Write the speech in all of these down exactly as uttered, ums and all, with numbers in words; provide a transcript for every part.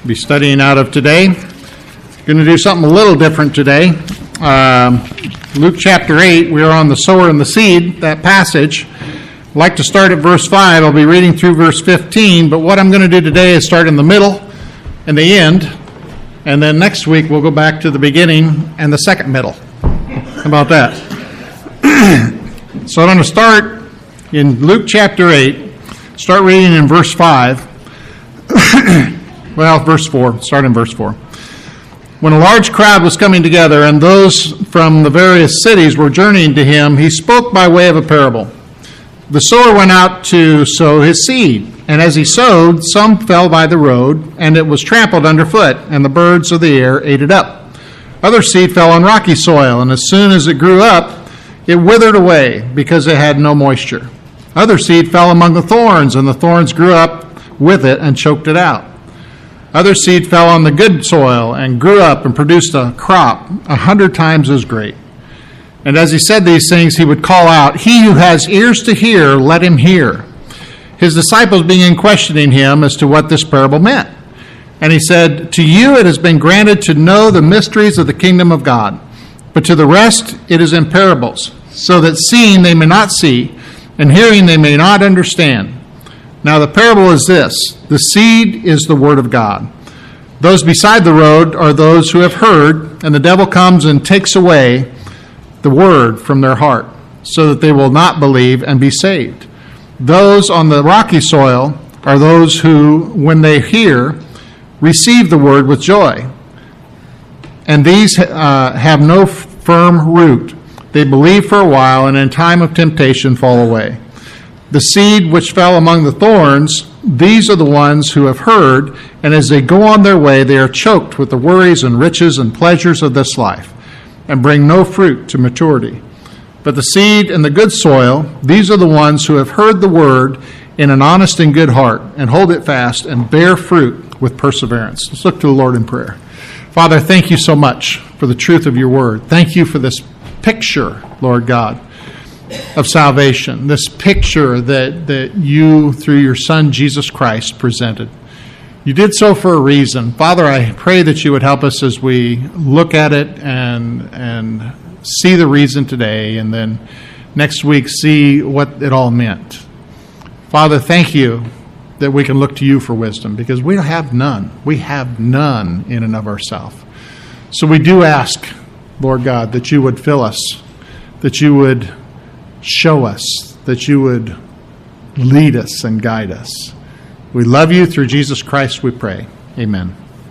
Be studying out of today. Going to do something a little different today. Um, Luke chapter eight, we are on the sower and the seed, that passage. I'd like to start at verse five. I'll be reading through verse fifteen, but what I'm going to do today is start in the middle and the end, and then next week we'll go back to the beginning and the second middle. How about that? So I'm going to start in Luke chapter eight, start reading in verse five. Well, verse four. Start in verse four. When a large crowd was coming together and those from the various cities were journeying to him, he spoke by way of a parable. The sower went out to sow his seed, and as he sowed, some fell by the road, and it was trampled underfoot, and the birds of the air ate it up. Other seed fell on rocky soil, and as soon as it grew up, it withered away because it had no moisture. Other seed fell among the thorns, and the thorns grew up with it and choked it out. Other seed fell on the good soil and grew up and produced a crop a hundred times as great. And as he said these things, he would call out, "He who has ears to hear, let him hear." His disciples began questioning him as to what this parable meant. And he said, "To you it has been granted to know the mysteries of the kingdom of God, but to the rest it is in parables, so that seeing they may not see, and hearing they may not understand. Now the parable is this: the seed is the word of God. Those beside the road are those who have heard, and the devil comes and takes away the word from their heart, so that they will not believe and be saved. Those on the rocky soil are those who, when they hear, receive the word with joy. And these uh, have no firm root. They believe for a while, and in time of temptation fall away. The seed which fell among the thorns, these are the ones who have heard, and as they go on their way, they are choked with the worries and riches and pleasures of this life, and bring no fruit to maturity. But the seed in the good soil, these are the ones who have heard the word in an honest and good heart, and hold it fast, and bear fruit with perseverance. Let's look to the Lord in prayer. Father, thank you so much for the truth of your word. Thank you for this picture, Lord God, of salvation, this picture that, that you, through your Son, Jesus Christ, presented. You did so for a reason. Father, I pray that you would help us as we look at it and and see the reason today, and then next week see what it all meant. Father, thank you that we can look to you for wisdom, because we have none. We have none in and of ourselves. So we do ask, Lord God, that you would fill us, that you would show us, that you would lead us and guide us. We love you. Through Jesus Christ we pray. Amen.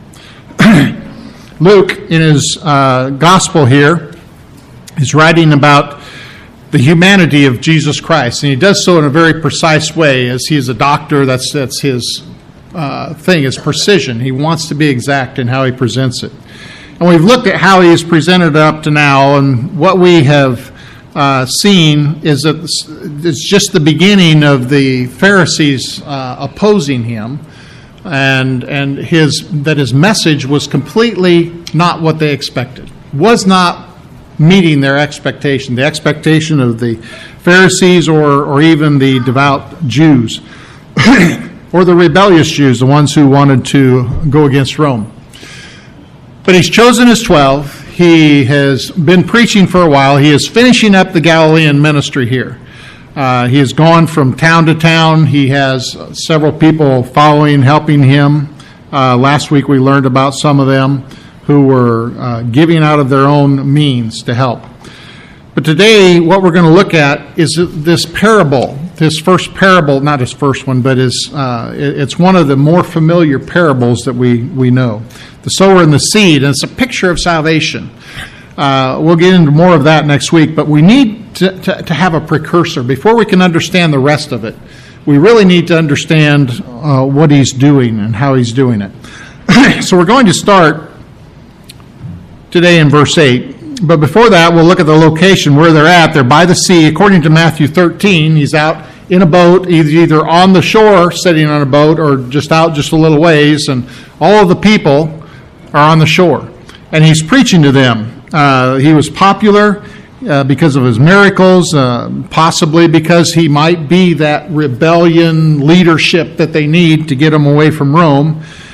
Luke, in his uh, gospel here, is writing about the humanity of Jesus Christ, and he does so in a very precise way. As he is a doctor, that's, that's his uh, thing, his precision. He wants to be exact in how he presents it. And we've looked at how he has presented it up to now, and what we have Uh, seen is that it's just the beginning of the Pharisees uh, opposing him, and and his that his message was completely not what they expected, was not meeting their expectation, the expectation of the Pharisees or or even the devout Jews, or the rebellious Jews, the ones who wanted to go against Rome. But he's chosen his twelve. He has been preaching for a while. He is finishing up the Galilean ministry here. Uh, he has gone from town to town. He has several people following, helping him. Uh, last week we learned about some of them who were uh, giving out of their own means to help. But today what we're going to look at is this parable, this first parable, not his first one, but his, uh, it's one of the more familiar parables that we, we know. The sower and the seed, and it's a picture of salvation. Uh, we'll get into more of that next week, but we need to, to, to have a precursor. Before we can understand the rest of it, we really need to understand uh, what he's doing and how he's doing it. So we're going to start today in verse eight. But before that, we'll look at the location where they're at. They're by the sea. According to Matthew thirteen, he's out in a boat, either on the shore, sitting on a boat, or just out just a little ways, and all of the people are on the shore. And he's preaching to them. Uh, he was popular uh, because of his miracles, uh, possibly because he might be that rebellion leadership that they need to get them away from Rome.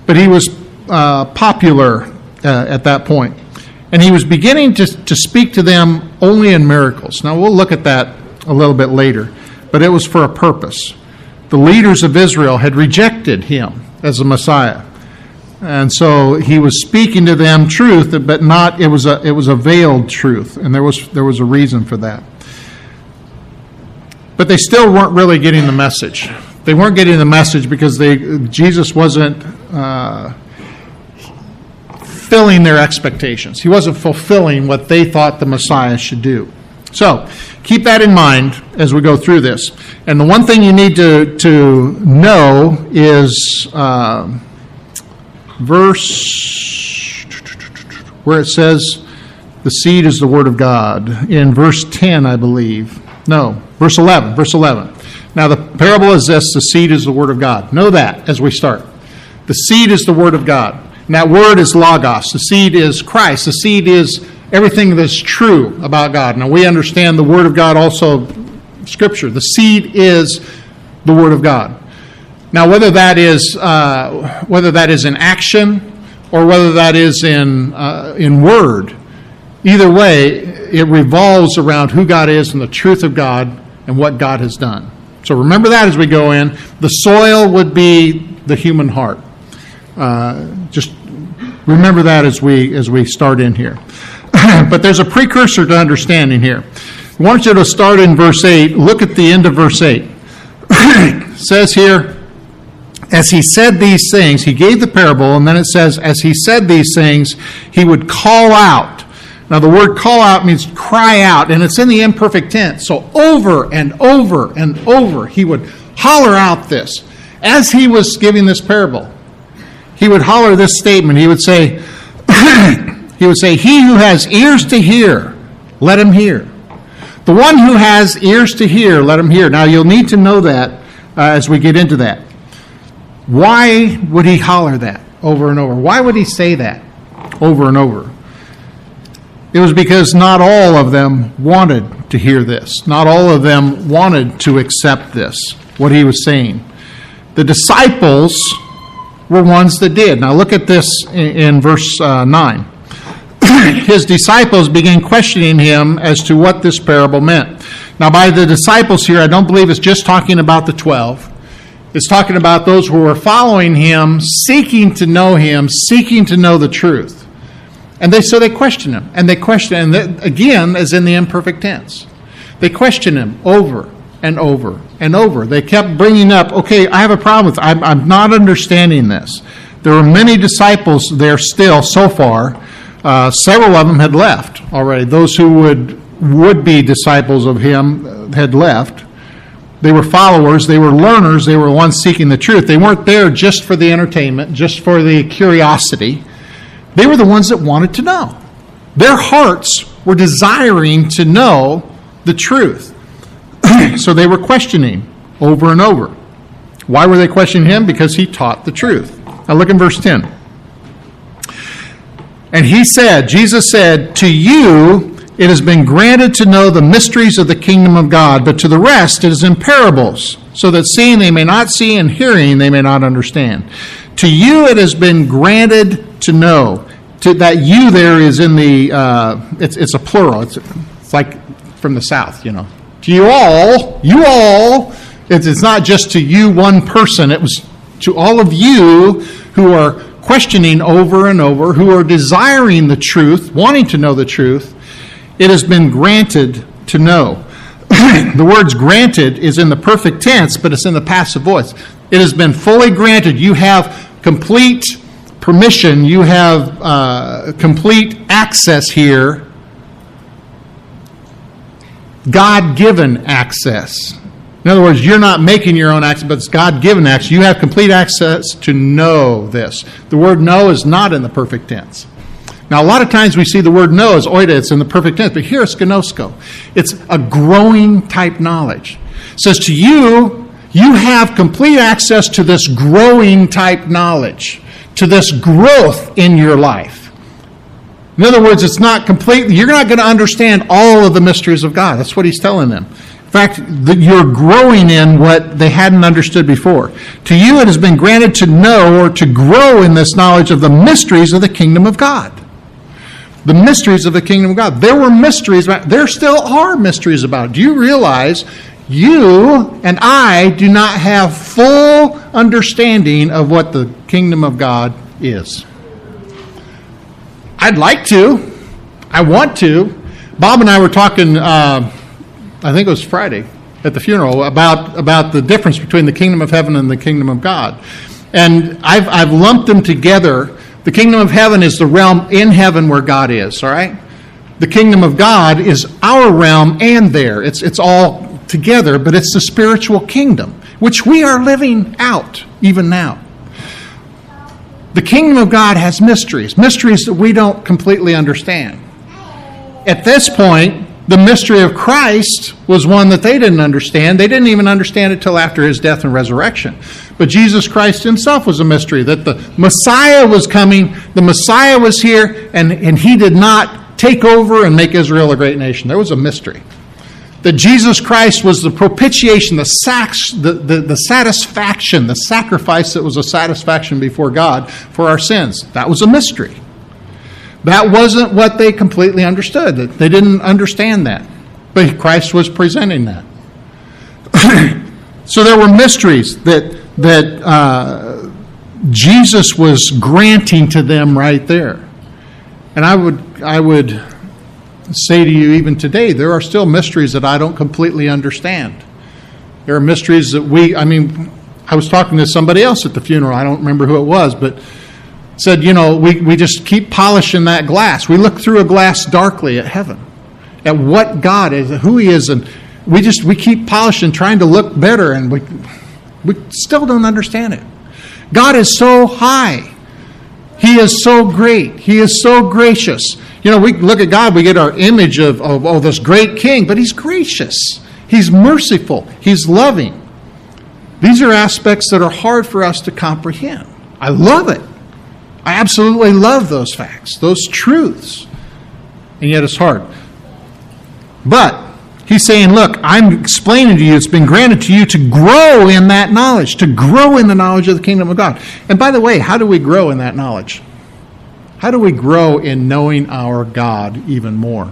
but he was uh, popular uh, at that point. And he was beginning to, to speak to them only in miracles. Now, we'll look at that a little bit later, but it was for a purpose. The leaders of Israel had rejected him as a Messiah. And so he was speaking to them truth, but not, it was a, it was a veiled truth, and there was, there was a reason for that. But they still weren't really getting the message. They weren't getting the message because they, Jesus wasn't uh, filling their expectations. He wasn't fulfilling what they thought the Messiah should do. So keep that in mind as we go through this. And the one thing you need to, to know is uh, verse where it says the seed is the word of God. In verse ten, I believe. No, verse eleven. Verse eleven. Now the parable is this: the seed is the word of God. Know that as we start. The seed is the word of God. And that word is logos. The seed is Christ. The seed is everything that's true about God. Now we understand the word of God also, Scripture. The seed is the word of God. Now whether that is uh, whether that is in action or whether that is in uh, in word, either way, it revolves around who God is and the truth of God and what God has done. So remember that as we go in. The soil would be the human heart. Uh, just remember that as we as we start in here. But there's a precursor to understanding here. I want you to start in verse eight. Look at the end of verse eight. It says here, as he said these things, he gave the parable, and then it says, as he said these things, he would call out. Now, the word call out means cry out, and it's in the imperfect tense. So over and over and over, he would holler out this. As he was giving this parable, he would holler this statement. He would say, he would say, he who has ears to hear, let him hear. The one who has ears to hear, let him hear. Now, you'll need to know that uh, as we get into that. Why would he holler that over and over? Why would he say that over and over? It was because not all of them wanted to hear this. Not all of them wanted to accept this, what he was saying. The disciples were ones that did. Now look at this in, in verse uh, nine. His disciples began questioning him as to what this parable meant. Now by the disciples here, I don't believe it's just talking about the twelve. It's talking about those who were following him, seeking to know him, seeking to know the truth. And they so they question him, and they question, and that, again, as in the imperfect tense. They question him over and over and over. They kept bringing up, okay, I have a problem with it. I'm, I'm not understanding this. There were many disciples there still so far. Uh, several of them had left already. Those who would would be disciples of him had left. They were followers. They were learners. They were ones seeking the truth. They weren't there just for the entertainment, just for the curiosity. They were the ones that wanted to know. Their hearts were desiring to know the truth. So they were questioning over and over. Why were they questioning him? Because he taught the truth. Now look in verse ten. And he said, Jesus said, to you it has been granted to know the mysteries of the kingdom of God, but to the rest it is in parables, so that seeing they may not see and hearing they may not understand. To you it has been granted to know. To, that you there is in the, uh, it's, it's a plural. It's, it's like from the South, you know. To you all, you all, it's, it's not just to you one person. It was to all of you who are questioning over and over, who are desiring the truth, wanting to know the truth. It has been granted to know. The words granted is in the perfect tense, but it's in the passive voice. It has been fully granted. You have complete permission. You have uh, complete access here. God-given access. In other words, you're not making your own access, but it's God-given access. You have complete access to know this. The word know is not in the perfect tense. Now, a lot of times we see the word know as oida, it's in the perfect tense, but here it's gnosko. It's a growing type knowledge. It says to you, you have complete access to this growing type knowledge, to this growth in your life. In other words, it's not complete. You're not going to understand all of the mysteries of God. That's what he's telling them. In fact, that you're growing in what they hadn't understood before. To you it has been granted to know or to grow in this knowledge of the mysteries of the kingdom of God. The mysteries of the kingdom of God. There were mysteries, there still are mysteries about it. Do you realize you and I do not have full understanding of what the kingdom of God is? I'd like to. I want to. Bob and I were talking, uh, I think it was Friday at the funeral, about, about the difference between the kingdom of heaven and the kingdom of God. And I've, I've lumped them together. The kingdom of heaven is the realm in heaven where God is, all right? The kingdom of God is our realm and there. It's, it's all together, but it's the spiritual kingdom, which we are living out even now. The kingdom of God has mysteries, mysteries that we don't completely understand. At this point, the mystery of Christ was one that they didn't understand. They didn't even understand it till after his death and resurrection. But Jesus Christ himself was a mystery, that the Messiah was coming, the Messiah was here, and, and he did not take over and make Israel a great nation. There was a mystery. That Jesus Christ was the propitiation, the, sax, the, the, the satisfaction, the sacrifice that was a satisfaction before God for our sins. That was a mystery. That wasn't what they completely understood. They didn't understand that. But Christ was presenting that. So there were mysteries that, that uh, Jesus was granting to them right there. And I would, I would say to you even today, there are still mysteries that I don't completely understand. There are mysteries that we, I mean, I was talking to somebody else at the funeral. I don't remember who it was, but said, you know, we, we just keep polishing that glass. We look through a glass darkly at heaven, at what God is, who he is, and we just, we keep polishing, trying to look better, and we, we still don't understand it. God is so high. He is so great. He is so gracious. You know, we look at God, we get our image of, of oh, this great king, but he's gracious. He's merciful. He's loving. These are aspects that are hard for us to comprehend. I love it. I absolutely love those facts, those truths. And yet it's hard. But he's saying, look, I'm explaining to you, it's been granted to you to grow in that knowledge, to grow in the knowledge of the kingdom of God. And by the way, how do we grow in that knowledge? How do we grow in knowing our God even more?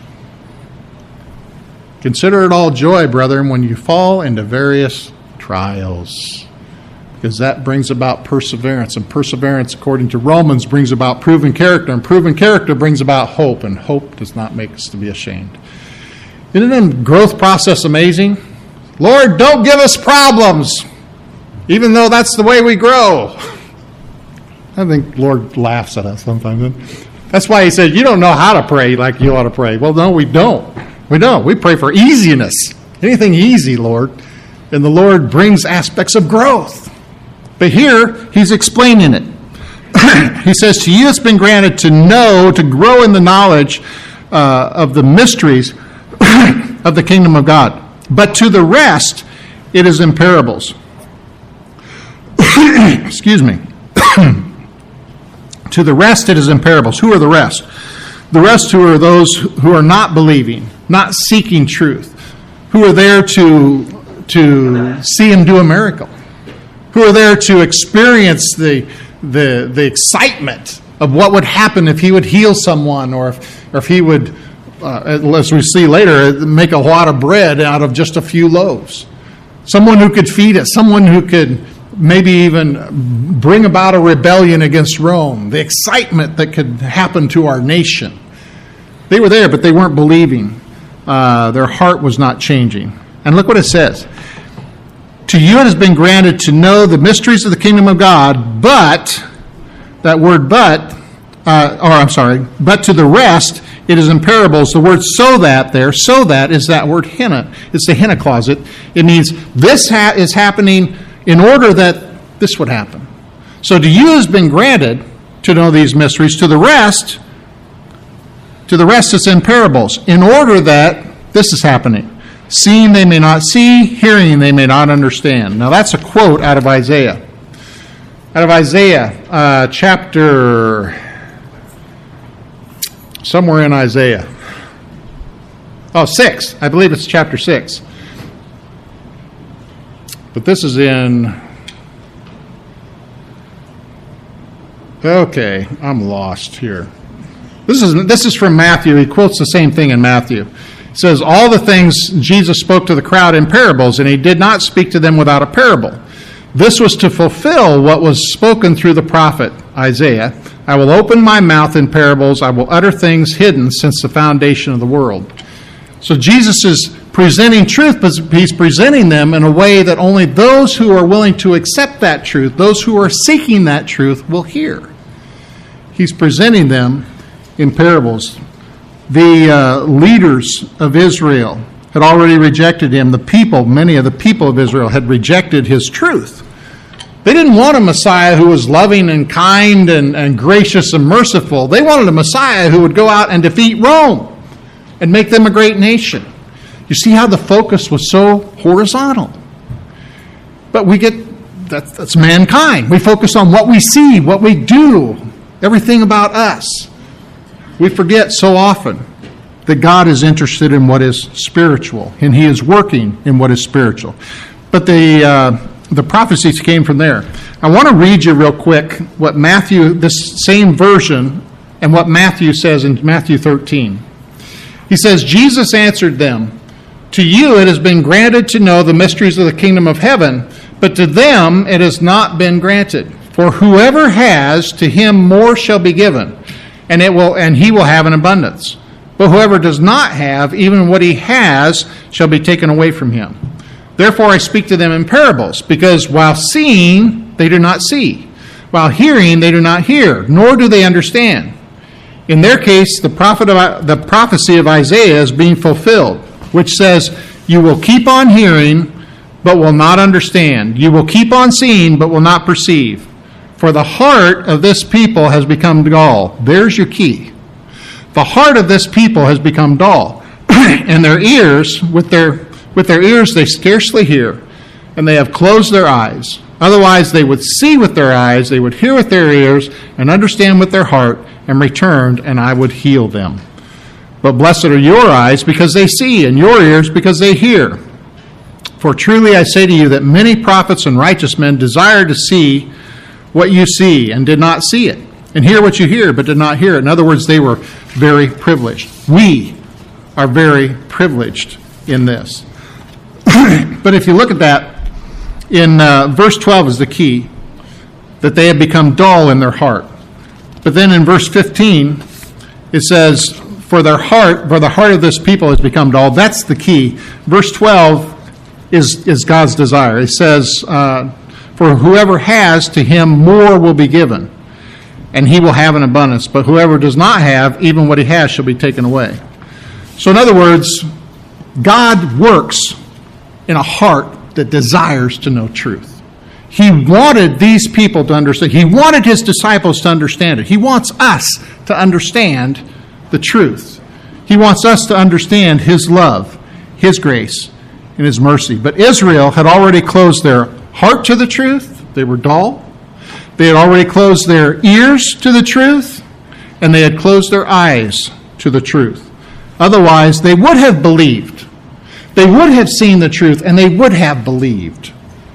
Consider it all joy, brethren, when you fall into various trials, because that brings about perseverance, and perseverance, according to Romans, brings about proven character, and proven character brings about hope, and hope does not make us to be ashamed. Isn't the growth process amazing? Lord, don't give us problems, even though that's the way we grow. I think the Lord laughs at us sometimes. That's why he said, you don't know how to pray like you ought to pray. Well, no, we don't. We don't. We pray for easiness. Anything easy, Lord. And the Lord brings aspects of growth. But here, he's explaining it. He says, to you it's been granted to know, to grow in the knowledge uh, of the mysteries of the kingdom of God. But to the rest, it is in parables. Excuse me. To the rest, it is in parables. Who are the rest? The rest who are those who are not believing, not seeking truth, who are there to, to see him do a miracle, who are there to experience the, the, the excitement of what would happen if he would heal someone, or if, or if he would, uh, as we see later, make a wad of bread out of just a few loaves. Someone who could feed us, someone who could maybe even bring about a rebellion against Rome, the excitement that could happen to our nation. They were there, but they weren't believing. Uh, their heart was not changing. And look what it says. To you it has been granted to know the mysteries of the kingdom of God, but, that word but, uh, or I'm sorry, but to the rest it is in parables. The word so that there, so that is that word hina. It's the hina clause. It, it means this ha- is happening in order that this would happen. So to you has been granted to know these mysteries. To the rest, to the rest it's in parables, in order that this is happening. Seeing they may not see, hearing they may not understand. Now that's a quote out of Isaiah. Out of Isaiah, uh, chapter, somewhere in Isaiah. Oh, six. I believe it's chapter six. But this is in... Okay, I'm lost here. This is this is from Matthew. He quotes the same thing in Matthew. It says, all the things Jesus spoke to the crowd in parables, and he did not speak to them without a parable. This was to fulfill what was spoken through the prophet Isaiah. I will open my mouth in parables. I will utter things hidden since the foundation of the world. So Jesus is presenting truth, but he's presenting them in a way that only those who are willing to accept that truth, those who are seeking that truth, will hear. He's presenting them in parables. The uh, leaders of Israel had already rejected him. The people, many of the people of Israel, had rejected his truth. They didn't want a Messiah who was loving and kind and, and gracious and merciful. They wanted a Messiah who would go out and defeat Rome and make them a great nation. You see how the focus was so horizontal. But we get, that, that's mankind. We focus on what we see, what we do, everything about us. We forget so often that God is interested in what is spiritual, and he is working in what is spiritual. But the uh, the prophecies came from there. I want to read you real quick what Matthew, this same version, and what Matthew says in Matthew thirteen. He says, Jesus answered them, to you it has been granted to know the mysteries of the kingdom of heaven, but to them it has not been granted. For whoever has, to him more shall be given, and it will, and he will have an abundance. But whoever does not have, even what he has, shall be taken away from him. Therefore I speak to them in parables, because while seeing, they do not see. While hearing, they do not hear, nor do they understand. In their case, the prophet of, the prophecy of Isaiah is being fulfilled, which says, you will keep on hearing, but will not understand. You will keep on seeing, but will not perceive. For the heart of this people has become dull. There's your key. The heart of this people has become dull, and their ears, with their with their ears they scarcely hear, and they have closed their eyes. Otherwise they would see with their eyes, they would hear with their ears, and understand with their heart, and return, and I would heal them. But blessed are your eyes, because they see, and your ears, because they hear. For truly I say to you that many prophets and righteous men desire to see what you see, and did not see it, and hear what you hear, but did not hear it. In other words, they were very privileged. We are very privileged in this. But if you look at that, in uh, verse twelve is the key, that they have become dull in their heart. But then in verse fifteen, it says, for their heart, for the heart of this people has become dull. That's the key. Verse twelve is, is God's desire. It says, uh, for whoever has, to him more will be given, and he will have an abundance. But whoever does not have, even what he has shall be taken away. So in other words, God works in a heart that desires to know truth. He wanted these people to understand. He wanted his disciples to understand it. He wants us to understand the truth. He wants us to understand his love, his grace, and his mercy. But Israel had already closed their heart to the truth. They were dull. They had already closed their ears to the truth, and they had closed their eyes to the truth. Otherwise, they would have believed. They would have seen the truth, and they would have believed.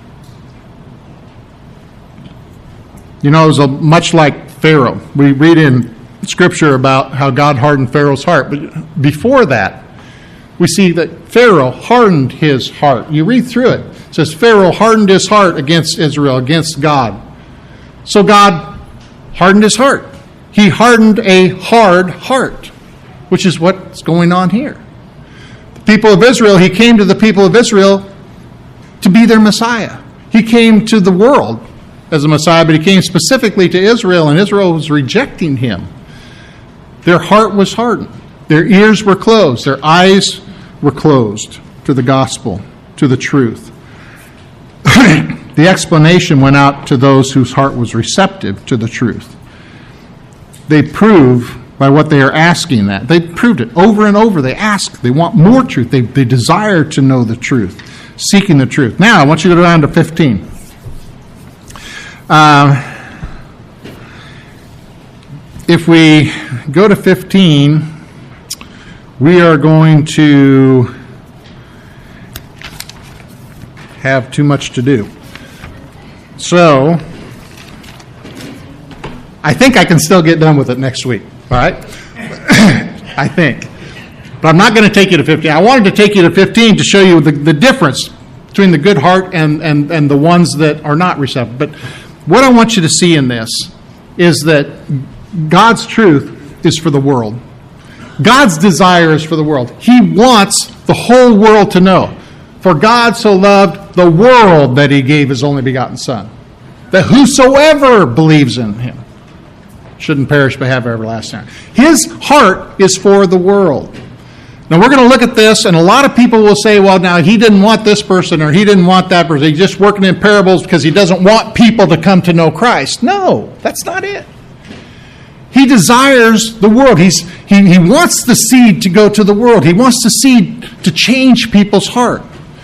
You know, it was a, much like Pharaoh. We read in Scripture about how God hardened Pharaoh's heart. But before that, we see that Pharaoh hardened his heart. You read through it. It says Pharaoh hardened his heart against Israel, against God. So God hardened his heart. He hardened a hard heart, which is what's going on here. The people of Israel, he came to the people of Israel to be their Messiah. He came to the world as a Messiah, but he came specifically to Israel, and Israel was rejecting him. Their heart was hardened. Their ears were closed. Their eyes were closed to the gospel, to the truth. The explanation went out to those whose heart was receptive to the truth. They prove by what they are asking that. They proved it over and over. They ask. They want more truth. They, they desire to know the truth, seeking the truth. Now, I want you to go down to fifteen. Uh, if we go to fifteen, we are going to have too much to do. So, I think I can still get done with it next week, all right? I think. But I'm not going to take you to fifteen. I wanted to take you to fifteen to show you the, the difference between the good heart and, and, and the ones that are not receptive. But what I want you to see in this is that God's truth is for the world. God's desire is for the world. He wants the whole world to know. For God so loved the world that he gave his only begotten Son, that whosoever believes in him shouldn't perish but have everlasting life. His heart is for the world. Now we're going to look at this, and a lot of people will say, well, now he didn't want this person or he didn't want that person. He's just working in parables because he doesn't want people to come to know Christ. No, that's not it. He desires the world. He's, he, he wants the seed to go to the world. He wants the seed to change people's heart.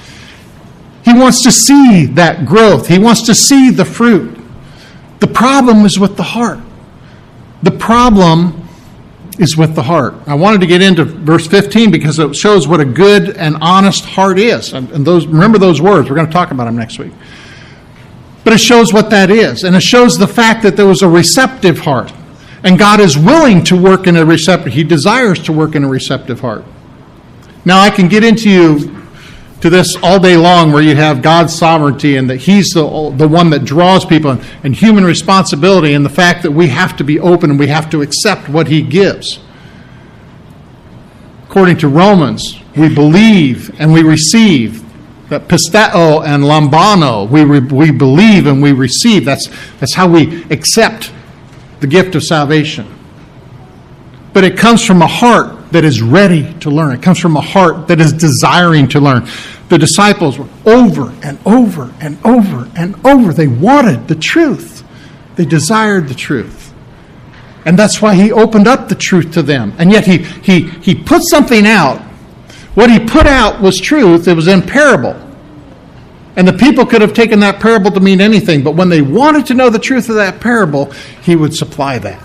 He wants to see that growth. He wants to see the fruit. The problem is with the heart. The problem is with the heart. I wanted to get into verse fifteen because it shows what a good and honest heart is. And those, remember those words. We're going to talk about them next week. But it shows what that is. And it shows the fact that there was a receptive heart. And God is willing to work in a receptive, he desires to work in a receptive heart. Now I can get into you to this all day long where you have God's sovereignty and that he's the, the one that draws people and, and human responsibility and the fact that we have to be open and we have to accept what he gives. According to Romans, we believe and we receive. That pisteo and lambano, we, re, we believe and we receive. That's, that's how we accept the gift of salvation. But it comes from a heart that is ready to learn. It comes from a heart that is desiring to learn. The disciples were over and over and over and over. They wanted the truth. They desired the truth. And that's why he opened up the truth to them. And yet he, he, he put something out. What he put out was truth. It was in parable. And the people could have taken that parable to mean anything, but when they wanted to know the truth of that parable, he would supply that.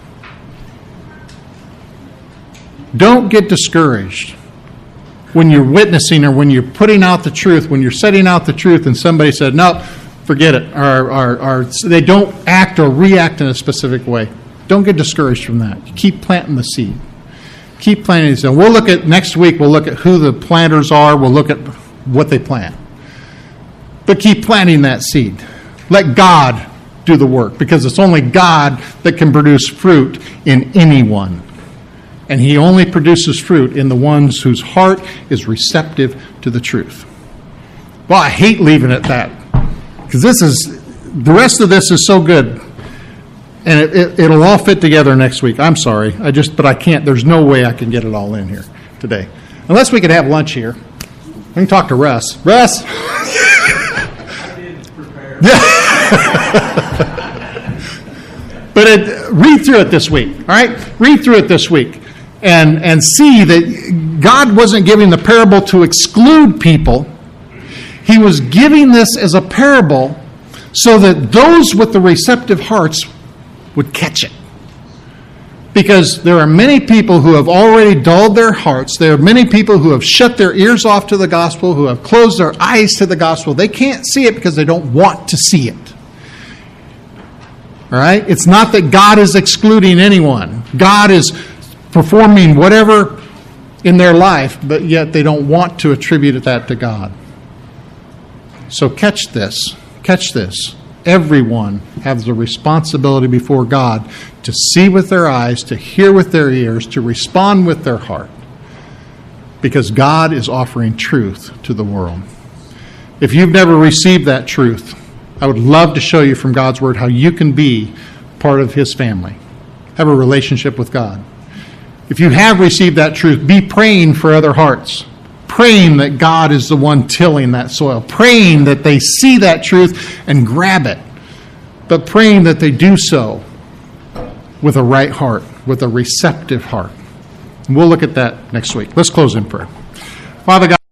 Don't get discouraged when you're witnessing or when you're putting out the truth, when you're setting out the truth and somebody said, no, forget it, or, or, or they don't act or react in a specific way. Don't get discouraged from that. Keep planting the seed. Keep planting the seed. And we'll look at, next week, we'll look at who the planters are. We'll look at what they plant. But keep planting that seed. Let God do the work, because it's only God that can produce fruit in anyone. And he only produces fruit in the ones whose heart is receptive to the truth. Well, I hate leaving it that, because this is, the rest of this is so good. And it, it, it'll all fit together next week. I'm sorry. I just, but I can't, there's no way I can get it all in here today. Unless we could have lunch here. I can talk to Russ. Russ! Yeah. But it, read through it this week, all right? Read through it this week and, and see that God wasn't giving the parable to exclude people. He was giving this as a parable so that those with the receptive hearts would catch it. Because there are many people who have already dulled their hearts. There are many people who have shut their ears off to the gospel, who have closed their eyes to the gospel. They can't see it because they don't want to see it. All right? It's not that God is excluding anyone. God is performing whatever in their life, but yet they don't want to attribute that to God. So catch this. Catch this. Everyone has a responsibility before God to see with their eyes, to hear with their ears, to respond with their heart. Because God is offering truth to the world. If you've never received that truth, I would love to show you from God's Word how you can be part of His family. Have a relationship with God. If you have received that truth, be praying for other hearts. Praying that God is the one tilling that soil. Praying that they see that truth and grab it. But praying that they do so with a right heart, with a receptive heart. And we'll look at that next week. Let's close in prayer. Father God,